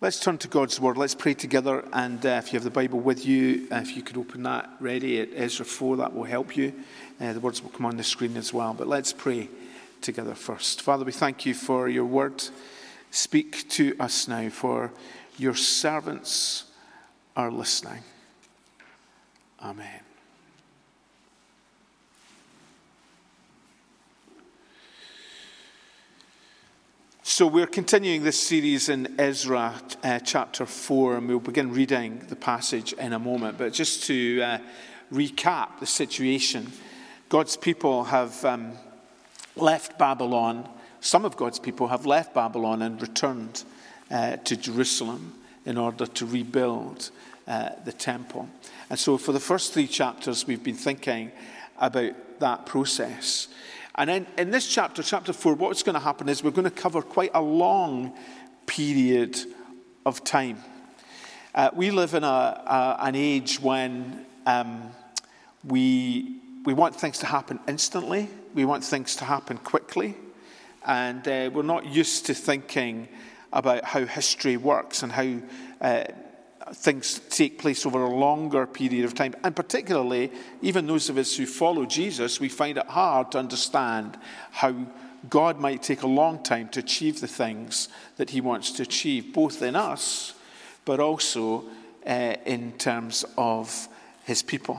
Let's turn to God's Word. Let's pray together. And if you have the Bible with you, if you could open that ready at Ezra 4, that will help you. The words will come on the screen as well. But let's pray together first. Father, we thank you for your Word. Speak to us now, for your servants are listening. Amen. So we're continuing this series in Ezra chapter 4, and we'll begin reading the passage in a moment. But just to recap the situation, God's people have left Babylon. Some of God's people have left Babylon and returned to Jerusalem in order to rebuild the temple. And so for the first 3 chapters, we've been thinking about that process. And in this chapter 4, what's going to happen is we're going to cover quite a long period of time. We live in an age when we want things to happen instantly. We want things to happen quickly. And we're not used to thinking about how history works and how things take place over a longer period of time. And particularly, even those of us who follow Jesus, we find it hard to understand how God might take a long time to achieve the things that he wants to achieve, both in us, but also in terms of his people.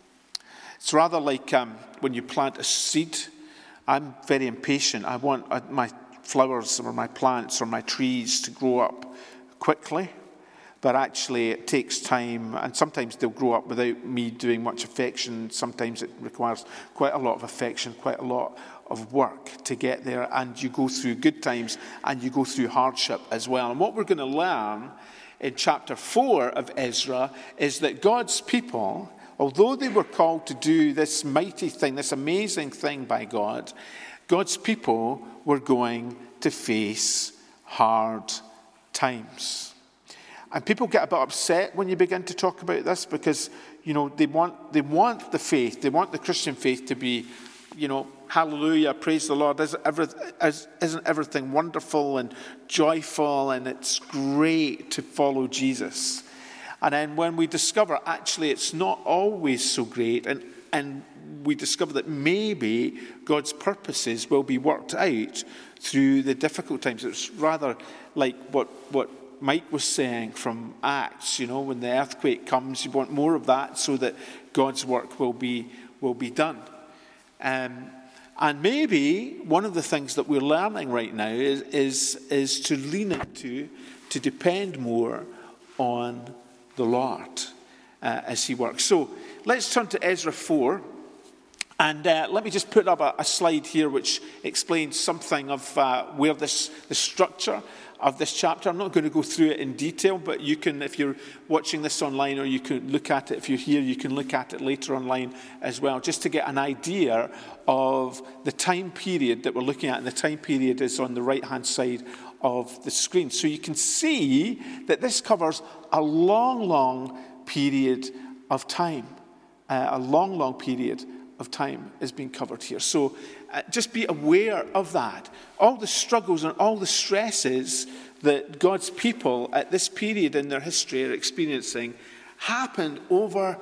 It's rather like when you plant a seed. I'm very impatient. I want my flowers or my plants or my trees to grow up quickly. But actually it takes time, and sometimes they'll grow up without me doing much affection. Sometimes it requires quite a lot of affection, quite a lot of work to get there. And you go through good times and you go through hardship as well. And what we're going to learn in chapter 4 of Ezra is that God's people, although they were called to do this mighty thing, this amazing thing by God, God's people were going to face hard times. And people get a bit upset when you begin to talk about this because, they want the faith, they want the Christian faith to be, hallelujah, praise the Lord. Isn't everything wonderful and joyful, and it's great to follow Jesus? And then when we discover actually it's not always so great, and we discover that maybe God's purposes will be worked out through the difficult times. It's rather like what Mike was saying from Acts, when the earthquake comes, you want more of that so that God's work will be done. And maybe one of the things that we're learning right now is to lean into, to depend more on the Lord as he works. So let's turn to Ezra 4. And let me just put up a slide here which explains something of where the structure of this chapter. I'm not going to go through it in detail, but you can, if you're watching this online, or you can look at it, if you're here, you can look at it later online as well, just to get an idea of the time period that we're looking at. And the time period is on the right-hand side of the screen. So you can see that this covers a long period of time. A long period of time is being covered here. So just be aware of that. All the struggles and all the stresses that God's people at this period in their history are experiencing happened over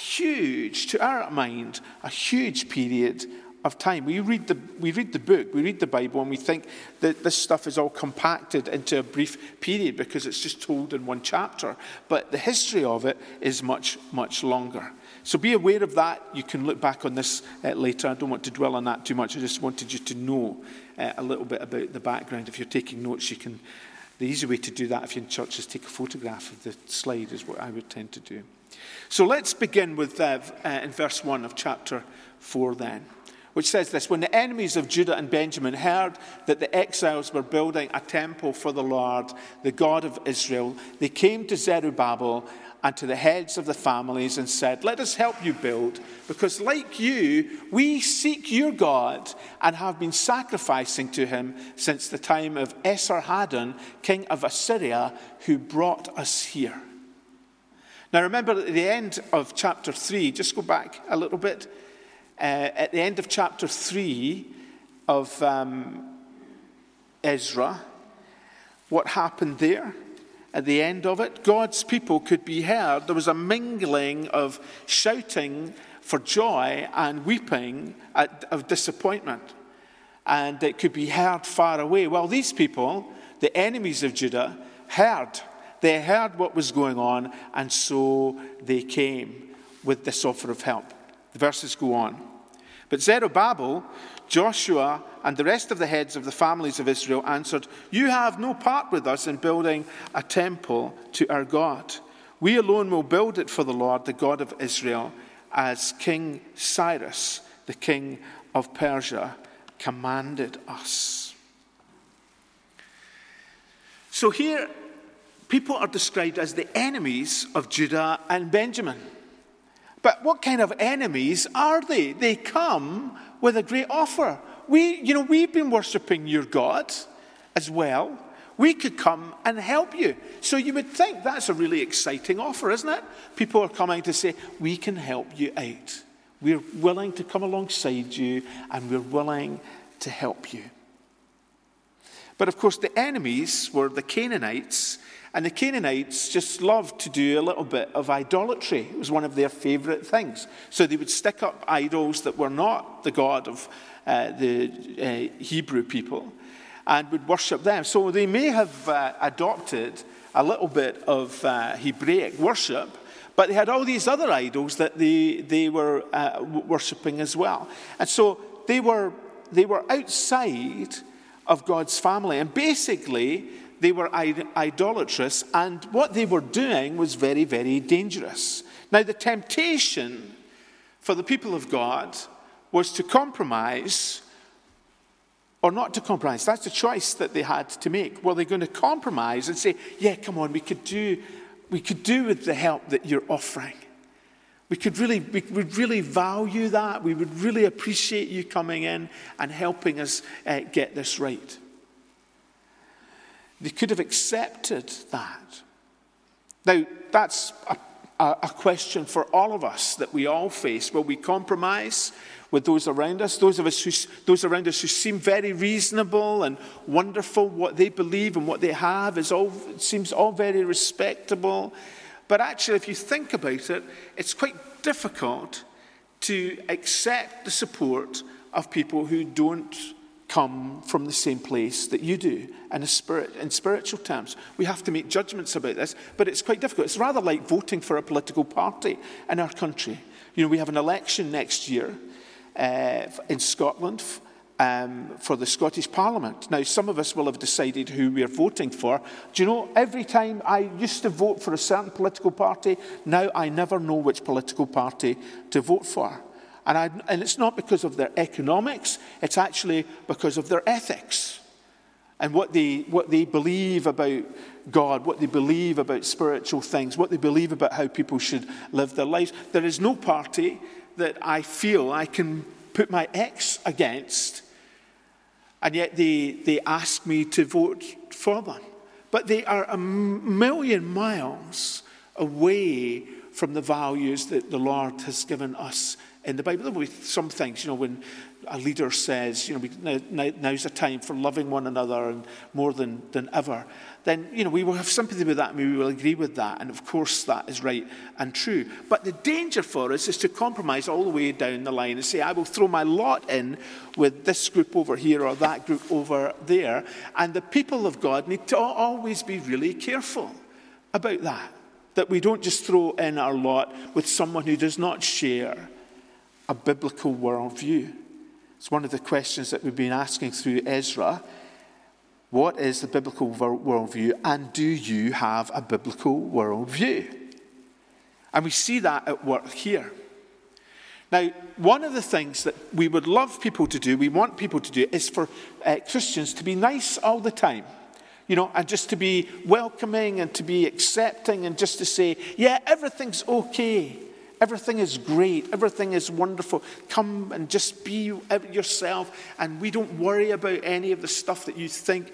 to our mind, a huge period of time. We read the book, we read the Bible, and we think that this stuff is all compacted into a brief period because it's just told in one chapter. But the history of it is much longer. So be aware of that. You can look back on this later. I don't want to dwell on that too much. I just wanted you to know a little bit about the background. If you're taking notes, the easy way to do that if you're in church is take a photograph of the slide, is what I would tend to do. So let's begin with in verse 1 of chapter 4 then, which says this: When the enemies of Judah and Benjamin heard that the exiles were building a temple for the Lord, the God of Israel, they came to Zerubbabel and to the heads of the families and said, "Let us help you build, because like you, we seek your God and have been sacrificing to him since the time of Esarhaddon, king of Assyria, who brought us here." Now remember, at the end of chapter 3, just go back a little bit, at the end of chapter 3 of Ezra, what happened there? at the end of it. God's people could be heard. There was a mingling of shouting for joy and weeping of disappointment. And it could be heard far away. Well, these people, the enemies of Judah, heard. They heard what was going on, and so they came with this offer of help. The verses go on. But Zerubbabel, Joshua, and the rest of the heads of the families of Israel answered, "You have no part with us in building a temple to our God. We alone will build it for the Lord, the God of Israel, as King Cyrus, the king of Persia, commanded us." So here, people are described as the enemies of Judah and Benjamin. But what kind of enemies are they? They come with a great offer. We've been worshipping your God as well. We could come and help you. So you would think that's a really exciting offer, isn't it? People are coming to say, we can help you out. We're willing to come alongside you, and we're willing to help you. But of course, the enemies were the Canaanites. And the Canaanites just loved to do a little bit of idolatry. It was one of their favorite things. So they would stick up idols that were not the God of the Hebrew people and would worship them. So they may have adopted a little bit of Hebraic worship, but they had all these other idols that they were worshipping as well. And so they were outside of God's family. And basically, they were idolatrous, and what they were doing was very, very dangerous. Now, the temptation for the people of God was to compromise or not to compromise. That's the choice that they had to make. Were they going to compromise and say, yeah, come on, we could do with the help that you're offering. We would really value that. We would really appreciate you coming in and helping us get this right. They could have accepted that. Now, that's a question for all of us that we all face. Will we compromise with those around us? Those around us who seem very reasonable and wonderful, what they believe and what they have seems all very respectable. But actually, if you think about it, it's quite difficult to accept the support of people who don't come from the same place that you do in spiritual terms. We have to make judgments about this, but it's quite difficult. It's rather like voting for a political party in our country. We have an election next year in Scotland for the Scottish Parliament. Now, some of us will have decided who we're voting for. Do you know, every time I used to vote for a certain political party, now I never know which political party to vote for. And it's not because of their economics, it's actually because of their ethics and what they believe about God, what they believe about spiritual things, what they believe about how people should live their lives. There is no party that I feel I can put my X against, and yet they ask me to vote for them. But they are a million miles away from the values that the Lord has given us in the Bible. There will be some things, when a leader says, now's a time for loving one another and more than ever, then, we will have sympathy with that and we will agree with that. And of course that is right and true. But the danger for us is to compromise all the way down the line and say, I will throw my lot in with this group over here or that group over there. And the people of God need to always be really careful about that we don't just throw in our lot with someone who does not share a biblical worldview. It's one of the questions that we've been asking through Ezra. What is the biblical worldview, and do you have a biblical worldview? And we see that at work here. Now, one of the things that we would love people to do, we want people to do, is for Christians to be nice all the time. And just to be welcoming and to be accepting and just to say, yeah, everything's okay. Everything is great. Everything is wonderful. Come and just be yourself, and we don't worry about any of the stuff that you think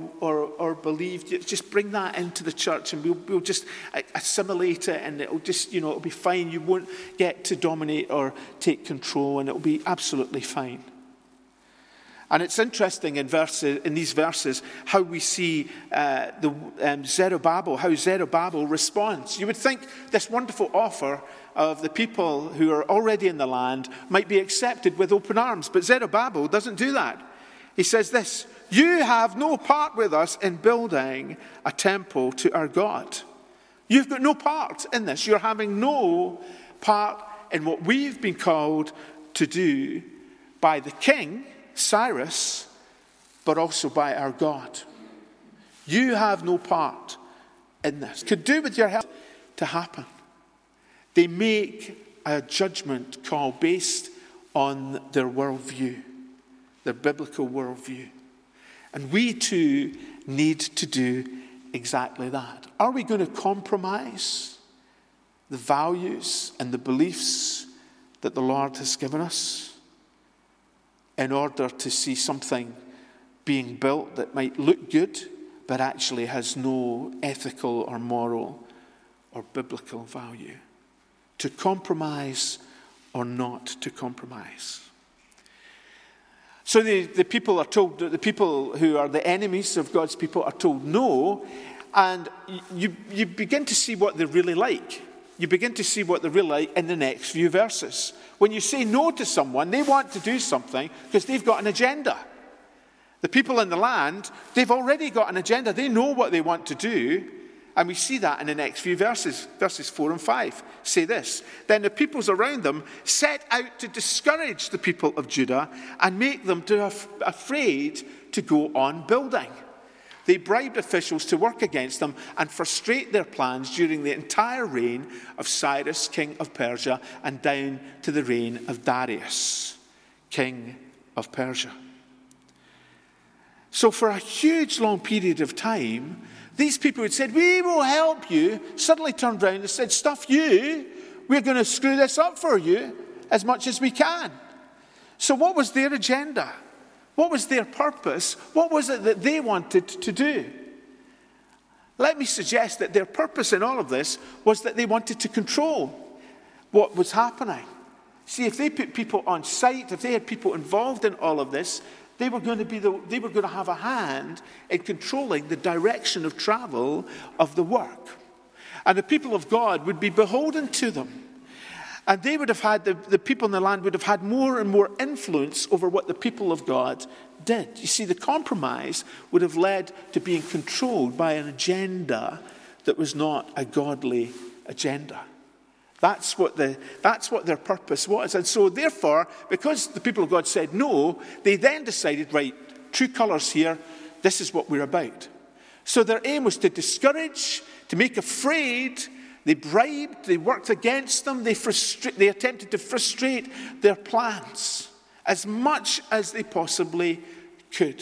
or believe. Just bring that into the church, and we'll just assimilate it, and it'll be fine. You won't get to dominate or take control, and it'll be absolutely fine. And it's interesting in these verses how we see Zerubbabel, how Zerubbabel responds. You would think this wonderful offer of the people who are already in the land might be accepted with open arms, but Zerubbabel doesn't do that. He says this, "You have no part with us in building a temple to our God." You've got no part in this. You're having no part in what we've been called to do by the king, Cyrus, but also by our God. You have no part in this. Could do with your help to happen. They make a judgment call based on their worldview, their biblical worldview. And we too need to do exactly that. Are we going to compromise the values and the beliefs that the Lord has given us in order to see something being built that might look good, but actually has no ethical or moral or biblical value? To compromise or not to compromise? So the people are told, the people who are the enemies of God's people are told no, and you begin to see what they're really like. You begin to see what they're really like in the next few verses. When you say no to someone, they want to do something because they've got an agenda. The people in the land, they've already got an agenda. They know what they want to do. And we see that in the next few verses. Verses 4 and 5 say this. Then the peoples around them set out to discourage the people of Judah and make them afraid to go on building. They bribed officials to work against them and frustrate their plans during the entire reign of Cyrus, king of Persia, and down to the reign of Darius, king of Persia. So for a huge long period of time, these people who said, "We will help you," suddenly turned around and said, "Stuff you, we're going to screw this up for you as much as we can." So what was their agenda? What was their purpose? What was it that they wanted to do? Let me suggest that their purpose in all of this was that they wanted to control what was happening. See, if they put people on site, if they had people involved in all of this, they were going to have a hand in controlling the direction of travel of the work. And the people of God would be beholden to them. And they would have had, the people in the land would have had more and more influence over what the people of God did. You see, the compromise would have led to being controlled by an agenda that was not a godly agenda. That's what their purpose was. And so therefore, because the people of God said no, they then decided, right, true colours here, this is what we're about. So their aim was to discourage, to make afraid. They bribed, they worked against them, they attempted to frustrate their plans as much as they possibly could.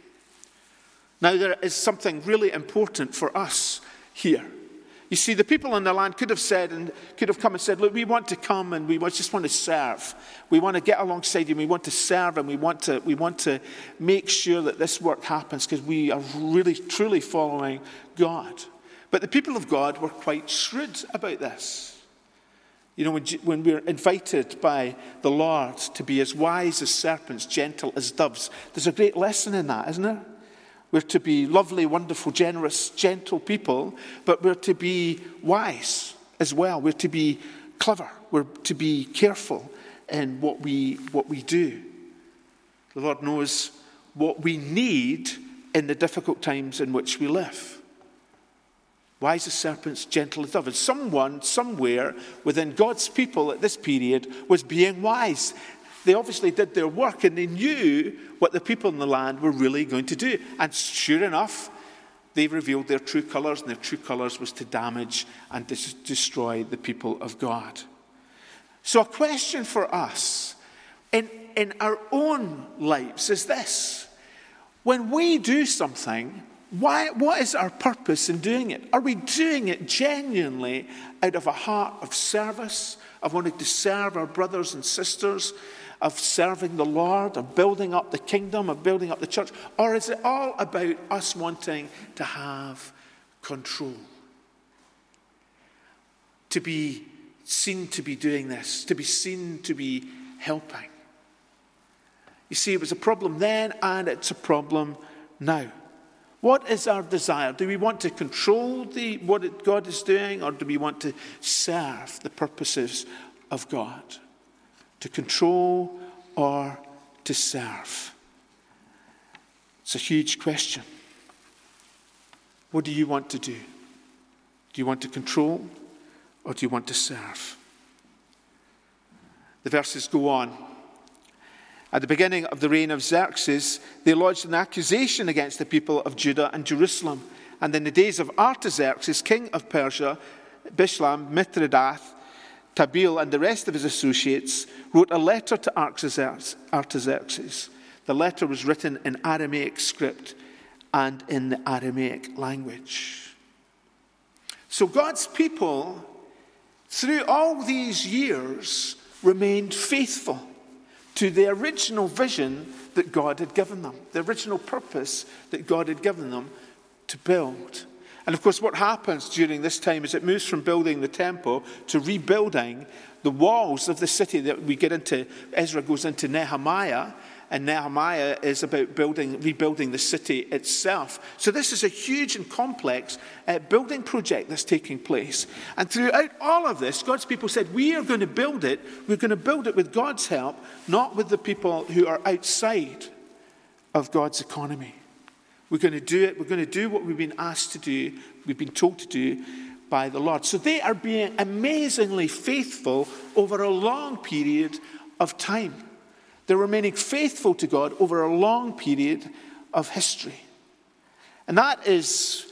Now there is something really important for us here. You see, the people in the land could have come and said, "Look, we want to come and we just want to serve. We want to get alongside you, we want to serve, and we want to make sure that this work happens because we are really, truly following God." But the people of God were quite shrewd about this. You know, when we're invited by the Lord to be as wise as serpents, gentle as doves, there's a great lesson in that, isn't there? We're to be lovely, wonderful, generous, gentle people, but we're to be wise as well. We're to be clever. We're to be careful in what we do. The Lord knows what we need in the difficult times in which we live. Wise as serpents, gentle as doves. And someone, somewhere within God's people at this period was being wise. They obviously did their work and they knew what the people in the land were really going to do. And sure enough, they revealed their true colours, and their true colours was to damage and destroy the people of God. So a question for us in our own lives is this. When we do something, what is our purpose in doing it? Are we doing it genuinely out of a heart of service, of wanting to serve our brothers and sisters, of serving the Lord, of building up the kingdom, of building up the church? Or is it all about us wanting to have control? To be seen to be doing this, to be seen to be helping. You see, it was a problem then and it's a problem now. What is our desire? Do we want to control what God is doing, or do we want to serve the purposes of God? To control or to serve? It's a huge question. What do you want to do? Do you want to control or do you want to serve? The verses go on. At the beginning of the reign of Xerxes, they lodged an accusation against the people of Judah and Jerusalem. And in the days of Artaxerxes, king of Persia, Bishlam, Mithridath, Tabeel, and the rest of his associates wrote a letter to Artaxerxes. The letter was written in Aramaic script and in the Aramaic language. So God's people, through all these years, remained faithful to the original vision that God had given them, the original purpose that God had given them to build. And of course, what happens during this time is it moves from building the temple to rebuilding the walls of the city that we get into. Ezra goes into Nehemiah, and Nehemiah is about rebuilding the city itself. So this is a huge and complex building project that's taking place. And throughout all of this, God's people said, we are going to build it. We're going to build it with God's help, not with the people who are outside of God's economy. We're going to do it. We're going to do what we've been asked to do, we've been told to do by the Lord. So they are being amazingly faithful over a long period of time. They're remaining faithful to God over a long period of history. And that is,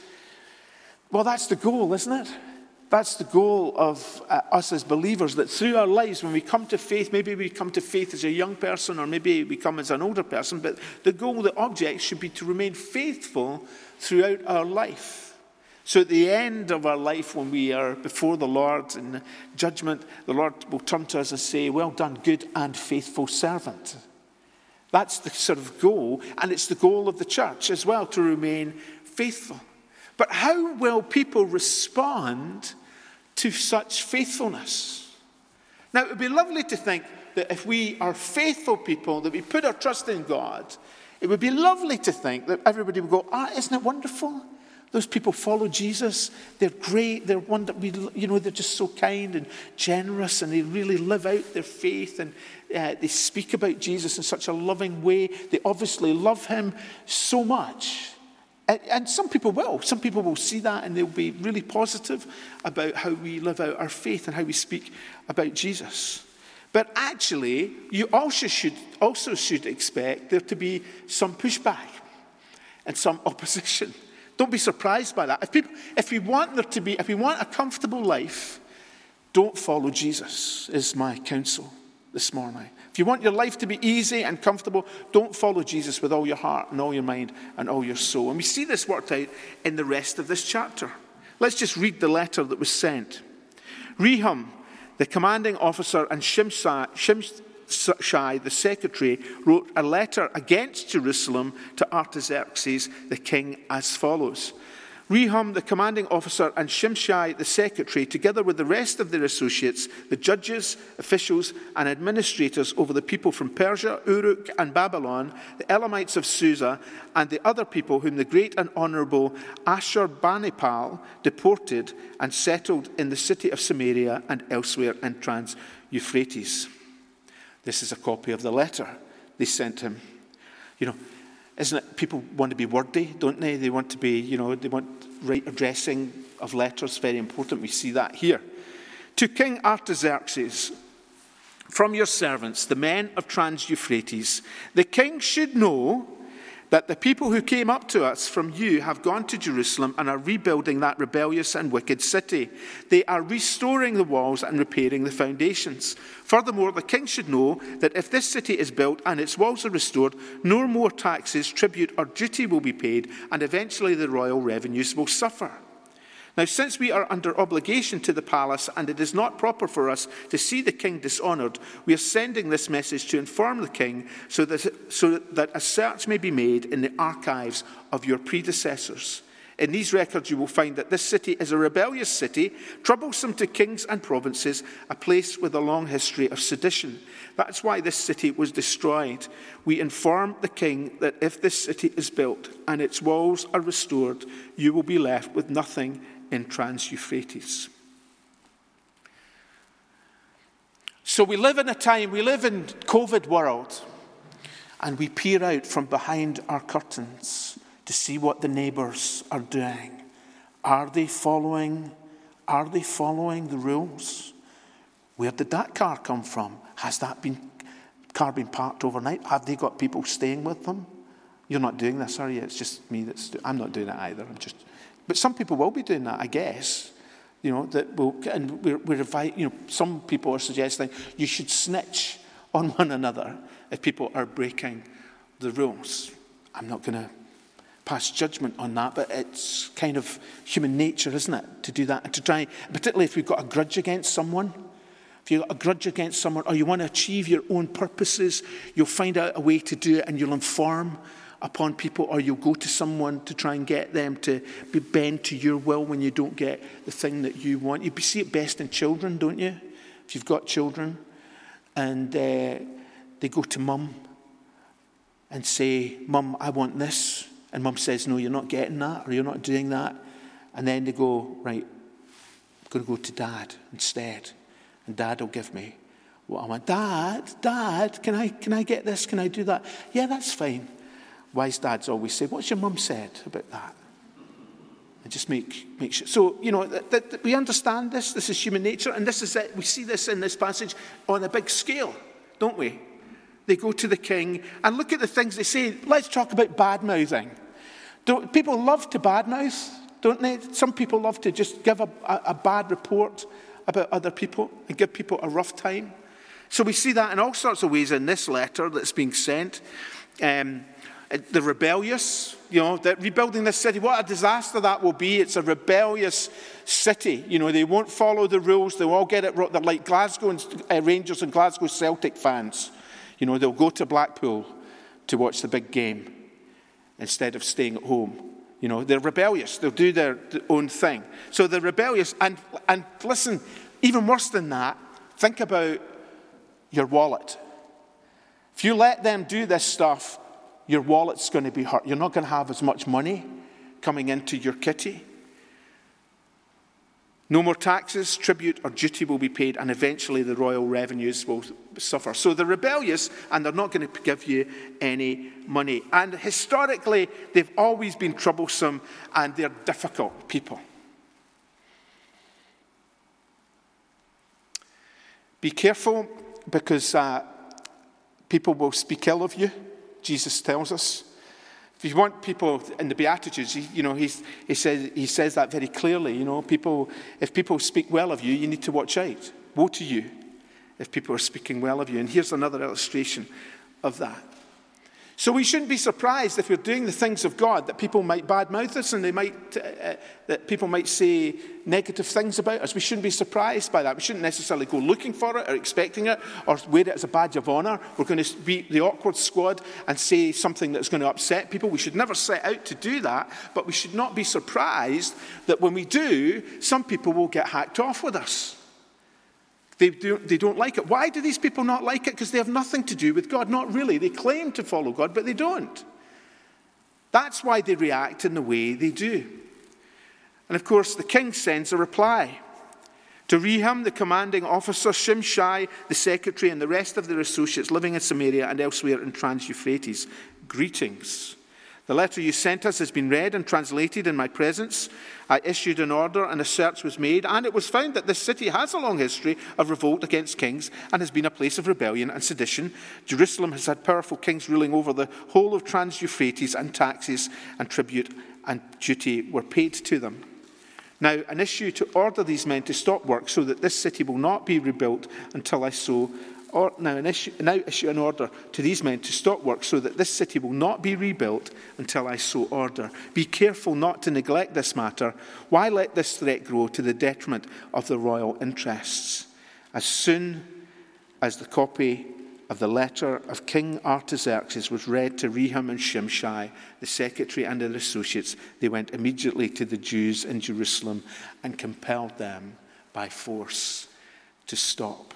well, that's the goal, isn't it? That's the goal of us as believers, that through our lives, when we come to faith, maybe we come to faith as a young person, or maybe we come as an older person, but the goal, the object should be to remain faithful throughout our life. So at the end of our life, when we are before the Lord in judgment, the Lord will turn to us and say, well done, good and faithful servant. That's the sort of goal, and it's the goal of the church as well, to remain faithful. But how will people respond to such faithfulness? Now, it would be lovely to think that if we are faithful people, that we put our trust in God, it would be lovely to think that everybody would go, isn't it wonderful? Those people follow Jesus. They're great. They're wonderful. They're just so kind and generous, and they really live out their faith, and they speak about Jesus in such a loving way. They obviously love him so much. And some people will. Some people will see that, and they'll be really positive about how we live out our faith and how we speak about Jesus. But actually, you also should expect there to be some pushback and some opposition. Don't be surprised by that. If we want a comfortable life, don't follow Jesus, is my counsel this morning. If you want your life to be easy and comfortable, don't follow Jesus with all your heart and all your mind and all your soul. And we see this worked out in the rest of this chapter. Let's just read the letter that was sent. Rehum, the commanding officer, and Shimshai, the secretary, wrote a letter against Jerusalem to Artaxerxes, the king, as follows. Rehum, the commanding officer, and Shimshai, the secretary, together with the rest of their associates, the judges, officials, and administrators over the people from Persia, Uruk, and Babylon, the Elamites of Susa, and the other people whom the great and honorable Ashurbanipal deported and settled in the city of Samaria and elsewhere in Trans-Euphrates. This is a copy of the letter they sent him. Isn't it? People want to be wordy, don't they? They want to be, they want right addressing of letters, very important. We see that here. To King Artaxerxes, from your servants, the men of Trans-Euphrates, the king should know that the people who came up to us from you have gone to Jerusalem and are rebuilding that rebellious and wicked city. They are restoring the walls and repairing the foundations. Furthermore, the king should know that if this city is built and its walls are restored, no more taxes, tribute, or duty will be paid, and eventually the royal revenues will suffer. Now, since we are under obligation to the palace and it is not proper for us to see the king dishonored, we are sending this message to inform the king so that a search may be made in the archives of your predecessors. In these records you will find that this city is a rebellious city, troublesome to kings and provinces, a place with a long history of sedition. That's why this city was destroyed. We inform the king that if this city is built and its walls are restored, you will be left with nothing in Trans-Euphrates. So we live in COVID world, and we peer out from behind our curtains to see what the neighbours are doing. Are they following the rules? Where did that car come from? Has that car been parked overnight? Have they got people staying with them? You're not doing this, are you? It's just me I'm not doing it either. But some people will be doing that, I guess. Some people are suggesting you should snitch on one another if people are breaking the rules. I'm not going to pass judgment on that, but it's kind of human nature, isn't it, to do that and to try, particularly if we've got a grudge against someone. If you've got a grudge against someone or you want to achieve your own purposes, you'll find out a way to do it and you'll inform upon people, or you'll go to someone to try and get them to bend to your will when you don't get the thing that you want. You see it best in children, don't you? If you've got children and they go to mum and say, Mum, I want this. And mum says, no, you're not getting that, or you're not doing that. And then they go, right, I'm going to go to Dad instead. And Dad will give me what I want. Dad, can I get this? Can I do that? Yeah, that's fine. Wise dads always say, what's your mum said about that? And just make sure. So, that we understand this. This is human nature. And this is it. We see this in this passage on a big scale, don't we? They go to the king and look at the things they say. Let's talk about bad-mouthing. People love to badmouth, don't they? Some people love to just give a bad report about other people and give people a rough time. So we see that in all sorts of ways in this letter that's being sent. The rebellious, that rebuilding this city, what a disaster that will be. It's a rebellious city. They won't follow the rules. They'll all get it wrong. They're like Glasgow and Rangers and Glasgow Celtic fans. They'll go to Blackpool to watch the big game instead of staying at home. They're rebellious. They'll do their own thing. So they're rebellious. And listen, even worse than that, think about your wallet. If you let them do this stuff, your wallet's going to be hurt. You're not going to have as much money coming into your kitty. No more taxes, tribute, or duty will be paid, and eventually the royal revenues will suffer. So they're rebellious, and they're not going to give you any money. And historically, they've always been troublesome, and they're difficult people. Be careful, because people will speak ill of you, Jesus tells us. If you want people in the Beatitudes, he says that very clearly. If people speak well of you, you need to watch out. Woe to you if people are speaking well of you. And here's another illustration of that. So we shouldn't be surprised if we're doing the things of God that people might badmouth us and that people might say negative things about us. We shouldn't be surprised by that. We shouldn't necessarily go looking for it or expecting it or wear it as a badge of honor. We're going to be the awkward squad and say something that's going to upset people. We should never set out to do that, but we should not be surprised that when we do, some people will get hacked off with us. They don't like it. Why do these people not like it? Because they have nothing to do with God. Not really. They claim to follow God, but they don't. That's why they react in the way they do. And of course, the king sends a reply. To Rehum, the commanding officer, Shimshai, the secretary, and the rest of their associates living in Samaria and elsewhere in Trans-Euphrates, greetings. The letter you sent us has been read and translated in my presence. I issued an order and a search was made, and it was found that this city has a long history of revolt against kings and has been a place of rebellion and sedition. Jerusalem has had powerful kings ruling over the whole of Trans-Euphrates, and taxes and tribute and duty were paid to them. Now, an issue to order these men to stop work so that this city will not be rebuilt until I issue an order to these men to stop work so that this city will not be rebuilt until I so order. Be careful not to neglect this matter. Why let this threat grow to the detriment of the royal interests? As soon as the copy of the letter of King Artaxerxes was read to Rehum and Shimshai, the secretary and their associates, they went immediately to the Jews in Jerusalem and compelled them by force to stop.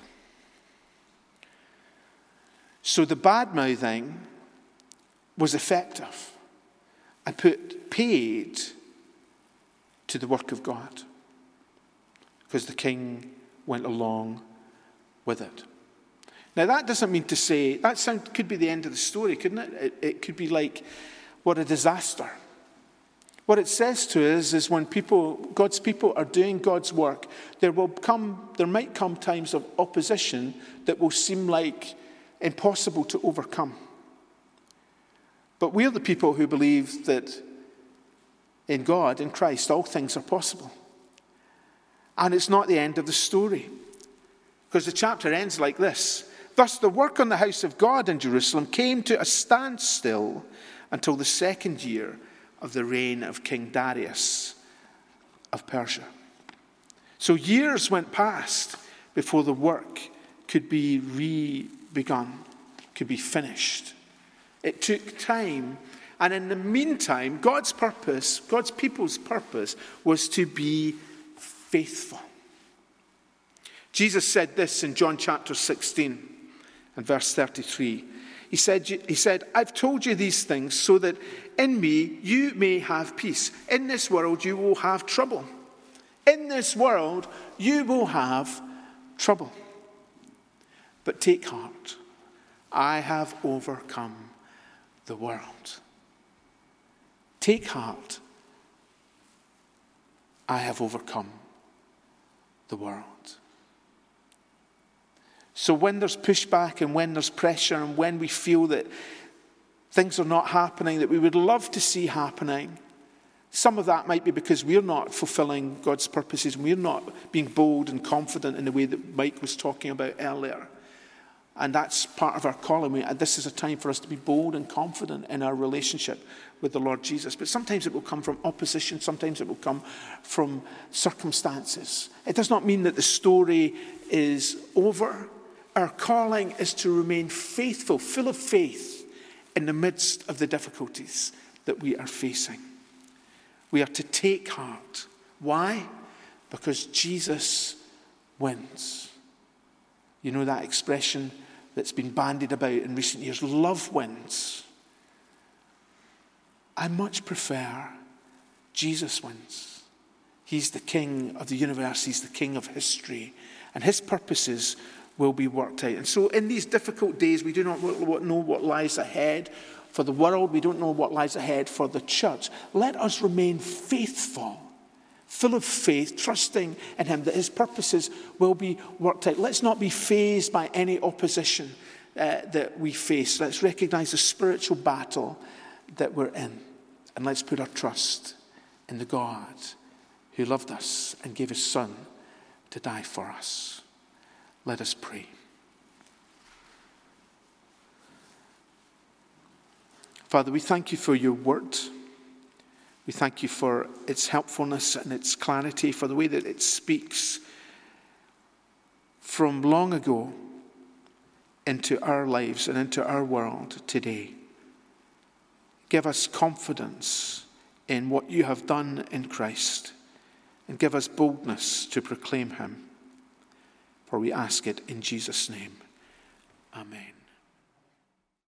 So the bad-mouthing was effective and put paid to the work of God because the king went along with it. Now, that doesn't mean to say, could be the end of the story, couldn't it? It could be like, what a disaster. What it says to us is when God's people are doing God's work, there might come times of opposition that will seem like impossible to overcome. But we're the people who believe that in God, in Christ, all things are possible. And it's not the end of the story. Because the chapter ends like this. Thus the work on the house of God in Jerusalem came to a standstill until the second year of the reign of King Darius of Persia. So years went past before the work could be begun, could be finished. It took time, and in the meantime, God's people's purpose was to be faithful. Jesus said this in John chapter 16 and verse 33. He said, I've told you these things so that in me you may have peace. In this world you will have trouble. In this world you will have trouble. But take heart, I have overcome the world. Take heart, I have overcome the world. So when there's pushback and when there's pressure and when we feel that things are not happening that we would love to see happening, some of that might be because we're not fulfilling God's purposes and we're not being bold and confident in the way that Mike was talking about earlier. And that's part of our calling. This is a time for us to be bold and confident in our relationship with the Lord Jesus. But sometimes it will come from opposition. Sometimes it will come from circumstances. It does not mean that the story is over. Our calling is to remain faithful, full of faith in the midst of the difficulties that we are facing. We are to take heart. Why? Because Jesus wins. You know that expression that's been bandied about in recent years, love wins. I much prefer Jesus wins. He's the King of the universe. He's the King of history. And his purposes will be worked out. And so in these difficult days, we do not know what lies ahead for the world. We don't know what lies ahead for the church. Let us remain faithful, full of faith, trusting in him that his purposes will be worked out. Let's not be fazed by any opposition that we face. Let's recognize the spiritual battle that we're in. And let's put our trust in the God who loved us and gave his Son to die for us. Let us pray. Father, we thank you for your word. We thank you for its helpfulness and its clarity, for the way that it speaks from long ago into our lives and into our world today. Give us confidence in what you have done in Christ, and give us boldness to proclaim him. For we ask it in Jesus' name. Amen.